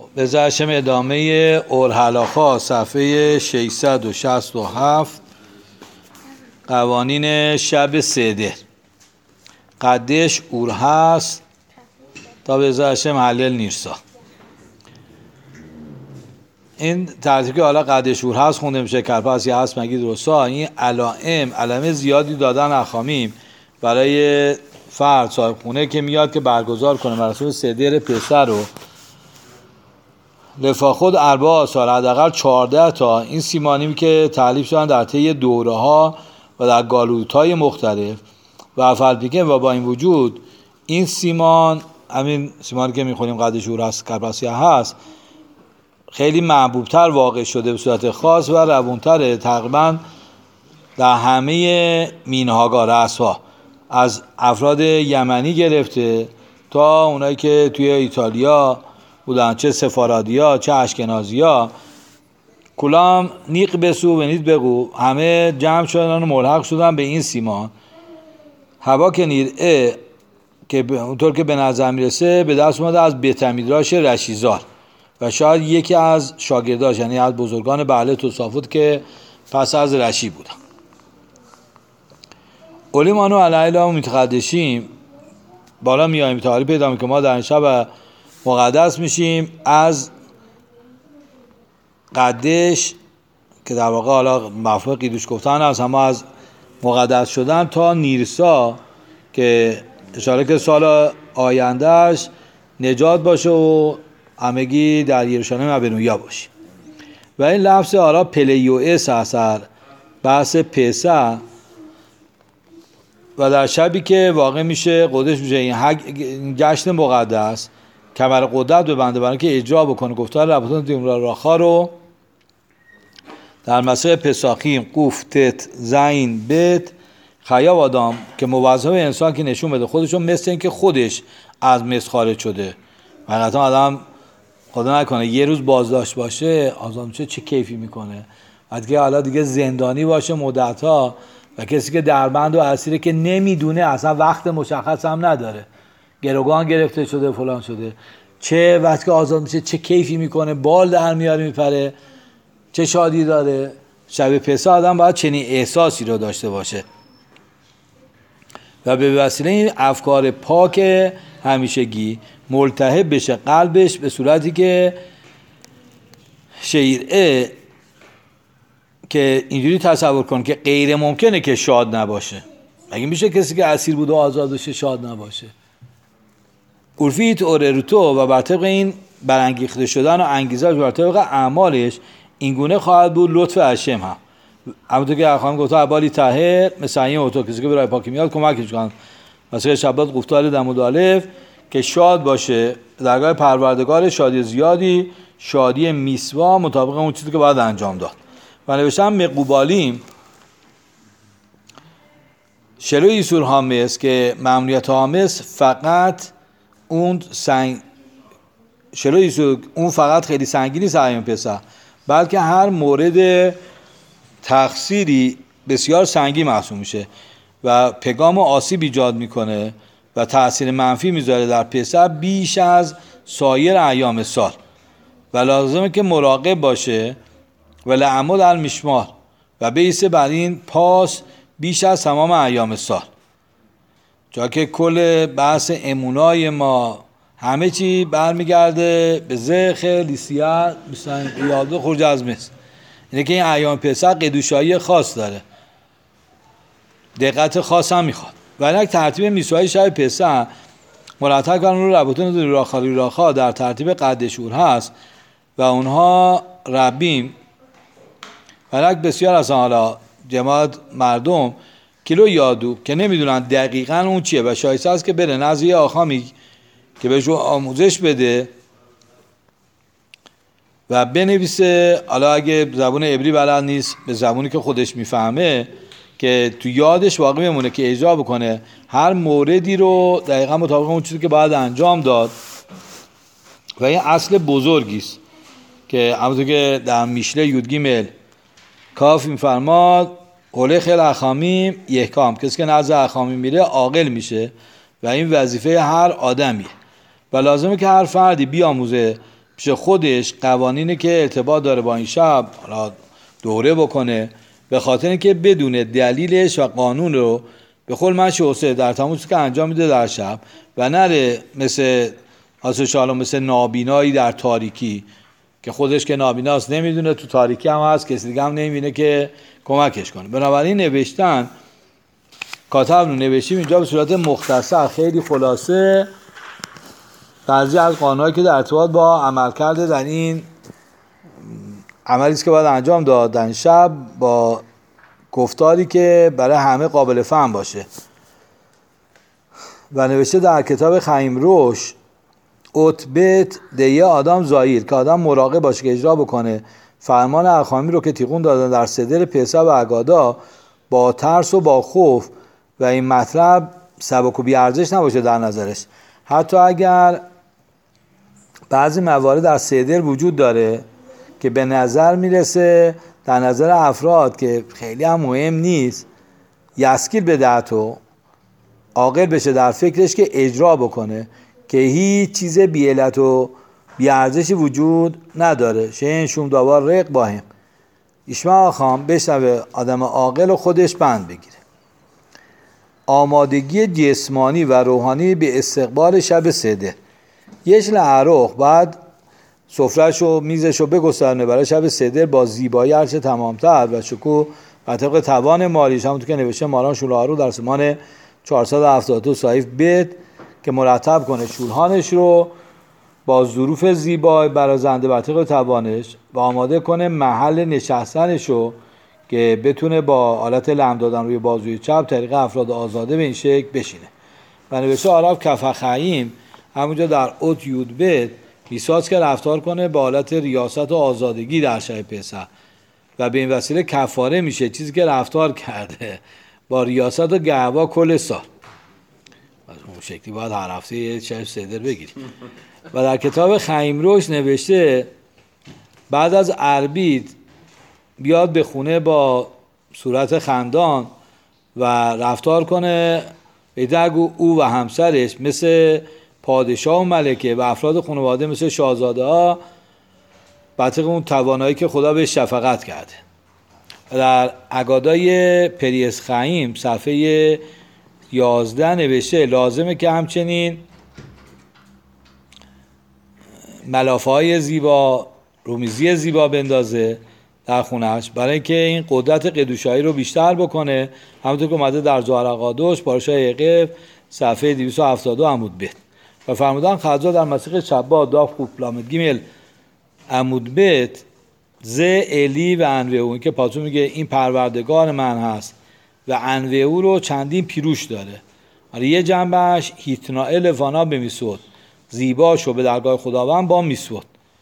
به زرشم ادامه اورحلاخا صفحه 667 قوانین شب سده. قدش اور هست تا به زرشم حلل نیرسا. این ترتیب که حالا قدش اور هست خونده میشه کرپس یا هست مگید رسا. این علائم زیادی دادن اخامیم برای فرد صاحب خونه که میاد که برگزار کنه مراسم سدر پسر رو لفا خود 4 سال حداقل 14 تا این سیمانیم که تعلیف شدن در طی دوره ها و در گالوت های مختلف و افلپیکن و با این وجود این سیمان، همین سیمانی که میخونیم قدش اور هست کرپاسیا هست، خیلی محبوبتر واقع شده به صورت خاص و روونتره تقریبا در همه مینهاگا رأس‌ها، از افراد یمنی گرفته تا اونایی که توی ایتالیا بودن، چه سفارادیا چه اشکنازیا، کلام نیق بسو و نیت بگو، همه جمع شدن و ملحق شدن به این سیمان. هوا که نیره که اونطور که به نظر میرسه به دست اومده از بتمیدراش رشیزار و شاید یکی از شاگرداش، یعنی از بزرگان بهله توسافوت که پس از رشی بودن. اولیمانو علیه متقدشیم بالا میاییم تعالی پیدا میکنیم که ما در این شب مقدس میشیم از قدش که در واقع حالا مفهوم قیدوش گفتن هست، اما از مقدس شدن تا نیرسا که اشاره که سال آیندهش نجات باشه و همگی در یروشالیم ابنویا باشیم. و این لفظ حالا پلیوئس اثر بحث پسه و در شبی که واقع میشه قدش میشه این جشن مقدس کمر قدرت ببنده برای که اجرا بکنه گفتار ربطان دیمرا راخا رو در مسئله پساخیم قوف تت زین بت خیا و آدم که موظف انسان که نشون بده خودشون مثل این که خودش از مصر خارج شده. حقیقتا آدم خدا نکنه یه روز بازداشت باشه آزاد میشه چه کیفی میکنه، دیگه حالا دیگه زندانی باشه مدت‌ها و کسی که دربند و اسیره که نمیدونه اصلا وقت مشخص هم نداره، گروگان گرفته شده فلان شده، چه وقتی که آزاد میشه چه کیفی میکنه، بال در میاره میپره، چه شادی داره. شب پسح آدم باید چنین احساسی رو داشته باشه و به وسیله این افکار پاک همیشگی ملتهب بشه قلبش به صورتی که شیعه که اینجوری تصور کن که غیر ممکنه که شاد نباشه. مگه میشه کسی که اسیر بوده و آزاد بشه شاد نباشه؟ عرفیت اورروتو و بر طبق این برانگیخته شدن و انگیزش بر طبق اعمالش اینگونه خواهد بود لطف هشم هم. همونطور که اخوان گفت عبالی طاهر مثل این اوتو کسی که برای پاکی میاد کمکش کنن. مثلا شبات گفتار دمود الف که شاد باشه درگاه پروردگار، شادی زیادی، شادی میسوا مطابق اون چیزی که باید انجام داد. و نوشتم مقوبالیم شلو ایسور هامس که ممنوعیت هامس فقط اون شلو ایسور اون فقط خیلی سنگینی سعیم پسر، بلکه هر مورد تقصیری بسیار سنگین محسوب میشه و پیغام و آسیب ایجاد میکنه و تأثیر منفی میذاره در پسر بیش از سایر ایام سال و لازمه که مراقب باشه و لعمل المشمار و بیسه بر این پاس بیش از تمام ایام سال، جا که کل بحث امونای ما همه چی برمیگرده به ذخر لیسیت مثلا یاده خروج از مصر. اینه که این ایام پسر قدوشایی خاص داره، دقت خاص هم میخواد و اینک ترتیب میسوهای شب پسر مرتب کنن رو ربطون راخا در ترتیب قدش اور هست و اونها ربیم و اینک بسیار از حالا جماعت مردم کیلو یادو که نمیدونن دقیقاً اون چیه و شایسته است که بره نزد یه آخامی که بهش آموزش بده و بنویسه، حالا اگه زبون عبری بلد نیست به زبونی که خودش میفهمه که تو یادش واقع میمونه که اجرا بکنه هر موردی رو دقیقاً مطابق اون چیزی که باید انجام داد. و این اصل بزرگی است که همونطور که در میشله یودگیمل کاف میفرماد اوله خیل اخامیم یحکام، کسی که نزد اخامیم میره عاقل میشه و این وظیفه هر آدمیه و لازمه که هر فردی بیاموزه پیش خودش قوانینی که ارتباط داره با این شب حالا دوره بکنه، به خاطر اینکه بدون دلیلش و قانون رو به قول من شوسه در تمام چیزی که انجام میده در شب و نره مثل آسوشالو مثل نابینایی در تاریکی که خودش که نابیناست نمیدونه تو تاریکی هم هست، کسی دیگه هم نمیبینه که کمکش کنه. بنابراین نوشتن کاتب رو نوشتیم اینجا به صورت مختصر خیلی خلاصه بعضی از قانونایی که در ارتباط با عمل کرده در این عملیست که باید انجام داد در شب با گفتاری که برای همه قابل فهم باشه. و نوشته در کتاب خیم روش اتبت دیه آدم زایر که آدم مراقب باشه که اجرا بکنه فرمان اخامی رو که تیغون دادن در صدر پسح و اگادا با ترس و با خوف و این مطلب سبک و بیارزش نباشه در نظرش، حتی اگر بعضی موارد در صدر وجود داره که به نظر میرسه در نظر افراد که خیلی هم مهم نیست، یسکیل به دهتو عاقل بشه در فکرش که اجرا بکنه که هیچ چیز بی علت و بی ارزشی وجود نداره. شین شوم داوار رق باهم ایشما خام بشنوه آدم عاقل و خودش بند بگیره. آمادگی جسمانی و روحانی به استقبال شب سده. یش لعروخ بعد سفره‌شو میزشو بگسترونه برای شب سدر با زیبایی هرچه تمامتر و شکوه و طبق توان مالیش، همونطور که نوشته ماران شولهارو در سمان 472 صحیف بیت که مرتب کنه شولهانش رو با ظروف زیبای برازنده بر طبق توانش و آماده کنه محل نشستنش رو که بتونه با آلت لم دادن روی بازوی چپ طریق افراد آزاده به این شکل بشینه. و نوشته آراب کف خیم همونجا در اوت یود بیت میساز که رفتار کنه با حالت ریاست و آزادگی در شب پسح و به این وسیله کفاره میشه چیزی که رفتار کرده با ریاست و گهوا کل سال. اون شکلی باید هر هفته یه شب صدر بگیریم. و در کتاب خیم روش نوشته بعد از عربید بیاد به خونه با صورت خندان و رفتار کنه بگو او و همسرش مثل پادشاه و ملکه و افراد خانواده مثل شاهزاده ها بطریق اون توانایی که خدا به شفقت کرده. در اگادای پریس خیم صفحه 11 نوشته لازمه که همچنین ملافه های زیبا رومیزی زیبا بندازه در خونهش برای اینکه این قدرت قدوشایی رو بیشتر بکنه، همونطور که اومده در زهر اقادوش پارشای قف صفحه 272 عمود بیت. و فرمودن خضا در مسیح شبا داف خوب لامد گیمل عمود بیت ز الی و انوه او، این که پاتون میگه این پروردگار من هست و انوه او رو چندین پیروش داره. یه جنبش هیتنائل فانا به میسود زیبا شو به درگاه خداوند با میسود.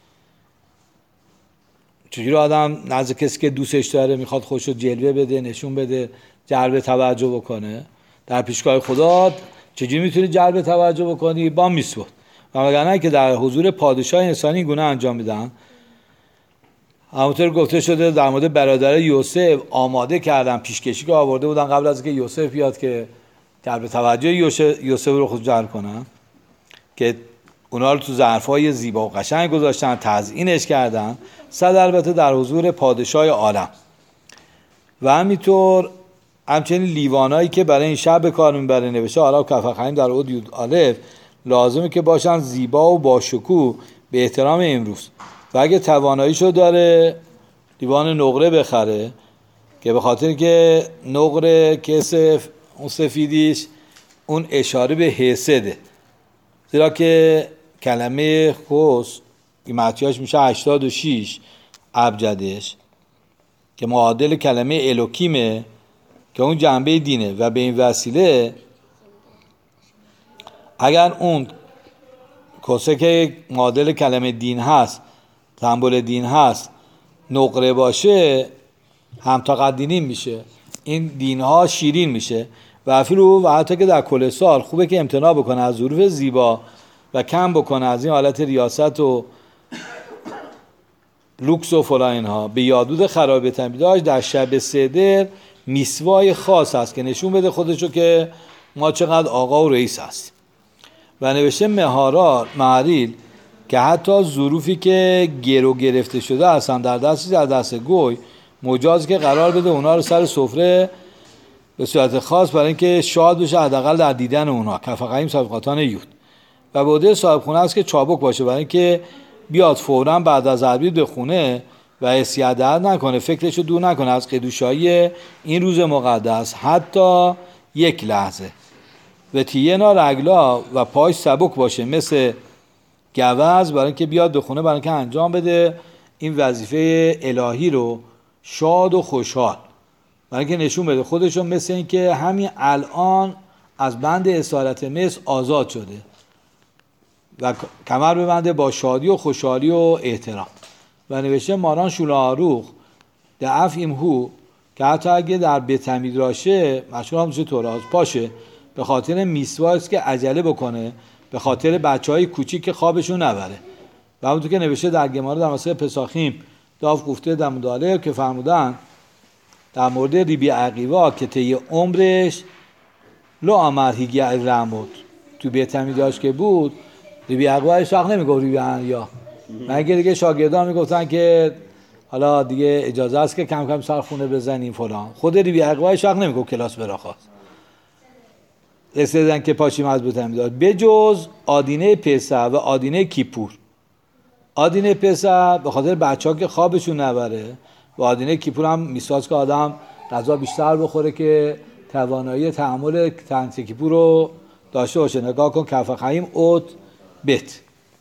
چجوری آدم نزد کسی که دوستش داره میخواد خودشو جلوه بده نشون بده جلب توجه بکنه در پیشگاه خدا چجوری میتونی جلب توجه بکنی؟ با میسود. و وگرنه که در حضور پادشاه انسانی این گونه انجام میدن. همونطور گفته شده در مورد برادر یوسف آماده کردن پیشکشی که آورده بودن قبل از که یوسف بیاد که جلب توجه یوسف رو خود جلب کنن که اونا رو تو ظرفای زیبا و قشنگ گذاشتن تزیینش کردن صد البته در حضور پادشاه عالم. و همینطور همچنین لیوانایی که برای این شب به کار میبره نوشته حالا کف خیم در اود یود الف لازمه که باشن زیبا و با شکوه به احترام امروز و اگه تواناییشو داره لیوان نقره بخره که به خاطر که نقره کسف اون سفیدیش اون اشاره به حسده، زیرا که کلمه خوست قیمتیاش میشه 86 ابجدش که معادل کلمه الوکیمه که اون جنبه دینه و به این وسیله اگر اون کسه که معادل کلمه دین هست سمبل دین هست نقره باشه همتاقدینین میشه، این دین ها شیرین میشه و افیلو و حتی که در کل سال خوبه که امتناع بکنه از ظروف زیبا و کم بکنه از این حالت ریاست و لوکس و فلا اینها. به یادود خرابه تنبیداش در شب سدر میسوای خاص هست که نشون بده خودشو که ما چقدر آقا و رئیس هست. و نوشته مهاریل که حتی ظروفی که گرو گرفته شده هستن در دست گوی مجاز که قرار بده اونا رو سر سفره به صورت خاص برای اینکه شاد بشه حداقل در دیدن اونا. کفقیم صاحب یود و به عهده صاحب خونه است که چابک باشه برای اینکه بیاد فوراً بعد از عربید به خونه و استیادت نکنه، فکرشو دور نکنه از قدوشایی این روز مقدس حتی یک لحظه. و تینا رگلا و پاش سبک باشه مثل گوز برای اینکه بیاد به خونه برای اینکه انجام بده این وظیفه الهی رو شاد و خوشحال، برای اینکه نشون بده خودشو مثل این که همین الان از بند اسارت مصر آزاد شده و کمر ببنده با شادی و خوشحالی و احترام. و نوشته ماران شولاروخ دعف ایمهو که حتی اگه در بتمید راشه مشغول هم توراز پاشه به خاطر میسواست که عجله بکنه، به خاطر بچهای کوچیک که خوابشون نبره. و همونطور که نوشته در گمارا در مسئله پساخیم داف گفته در مداله که فرمودن در مورد ریبی عقیوا که طی عمرش لو آمر هیگی رمود تو بتمیداش که بود ریبی عقیوا شاق نمیگفت ریبی یا مگه دیگه شاگردان میگفتن که حالا دیگه اجازه است که کم کم سر خونه بزنیم فلان. خود ریبی عقیوا شاق نمیگفت کلاس برا خواست استدن که پاشیم از بتمیداش به جز آدینه پسح و آدینه کیپور. آدینه پسح به خاطر بچه‌ها که خوابشون نبره و آدینه کیپور هم میساز که آدم غذا بیشتر بخوره که توانایی تحمل تنت کیپور رو داشته باشه. نگاه کن کف خیم اوت بت.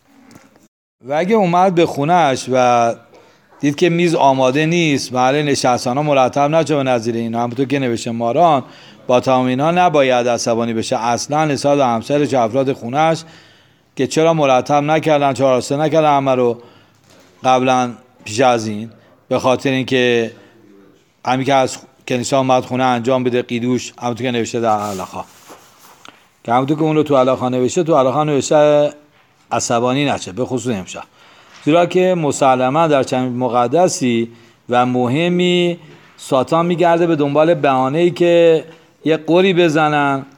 و اگه اومد به خونهش و دید که میز آماده نیست، محل نشستانا مرتب نشه به نظیر اینا، همونطور که نوشته ماران با تمام اینا نباید عصبانی بشه اصلا نسبت به همسرش افراد خونهش که چرا مرتب نکردن، چرا راسته نکردن همه رو قبلا پیش از این، به خاطر اینکه همین که از کنیسه اومد خونه انجام بده قیدوش، همونطور که نوشته در علاقه که همونطور که اون رو تو علاقه نوشته تو علاقه نوشته عصبانی نشه به خصوص امشب، زیرا که مسلما در چنین مقدسی و مهمی ساتان میگرده به دنبال بهانه‌ای که یه قری بزنن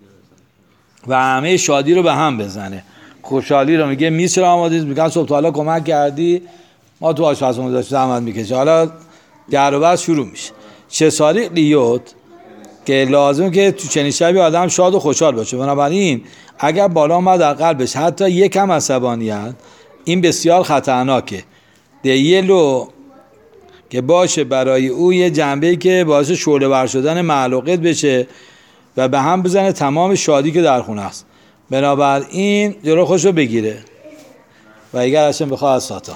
و همه شادی رو به هم بزنه. خوشحالی رو میگه میسر آمادید، میگن صبح تا حالا کمک کردی ما تو آشپزخونه داشت زحمت میکشه، حالا در و بس شروع میشه. چه ساریق لیوت که لازم که تو چنین شبی آدم شاد و خوشحال باشه. بنابراین اگر بالا اومد در قلبش حتی یکم عصبانیت، این بسیار خطرناکه. دیلو که باشه برای او یه جنبه‌ای که باعث شعله ور شدن معلوقت بشه و به هم بزنه تمام شادی که در خونه است. بنابراین جلو خودش رو بگیره و اگر هاشم بخواه از ساتان،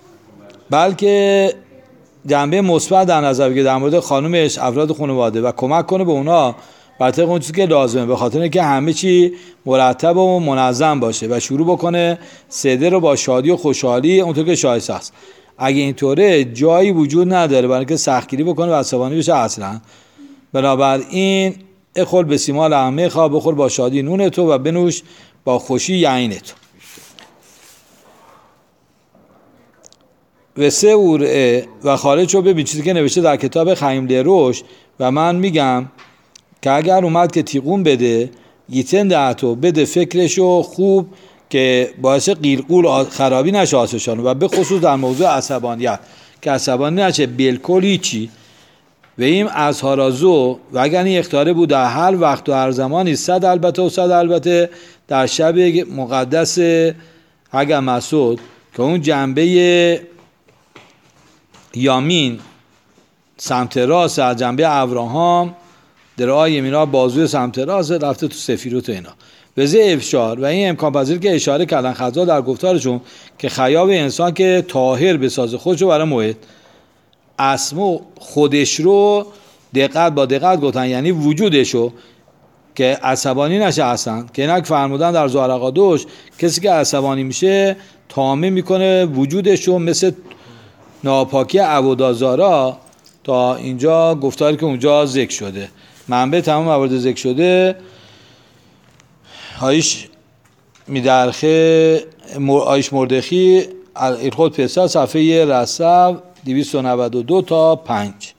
بلکه جنبه مثبت در نظر بگیره در مورد خانومش، افراد خانواده و کمک کنه به اونا بر طبق اون چیزی که لازمه، به خاطر اینکه همه چی مرتب و منظم باشه و شروع بکنه سده رو با شادی و خوشحالی اونطور که شایسته است. اگه اینطوره جایی وجود نداره برای اینکه سختگیری بکنه و عصبانی بشه اصلا. بنابراین اخل به سیمال همه خواه بخور با شادی نون تو و بنوش با خوشی یعین تو. و سه اوره و خارج رو ببین چیزی که نوشته در کتاب خیم لروش و من میگم که اگر اومد که تیقون بده یتن دهتو بده فکرشو خوب که باعث قیرقول خرابی نشه آسشانو و به خصوص در موضوع عصبانیت که عصبانی نشه بالکل هیچی. و این از هارازو و اگر این اختیاره بود در هر وقت و هر زمانی 100 البته در شب مقدس اگر مسعود که اون جنبه یامین سمت راست از جنبه ابراهام درای یمینا بازوی سمت راست رفته تو سفیروت اینا وزه افشار و این امکان پذیر که اشاره کردن خضا در گفتارشون که خیاب انسان که طاهر بسازه خودشو برای موعد اسمو خودش رو دقت با دقت گفتن، یعنی وجودشو که عصبانی نشه اصلا، که اینک فرمودن در زهرقادوش کسی که عصبانی میشه تامه میکنه وجودشو مثل ناپاکی عبودازارا. تا اینجا گفتاری که اونجا ذکر شده، منبع تمام موارد ذکر شده آیش میدرخه آیش مردخی الخود پسا صفحه رسو 292 تا 5.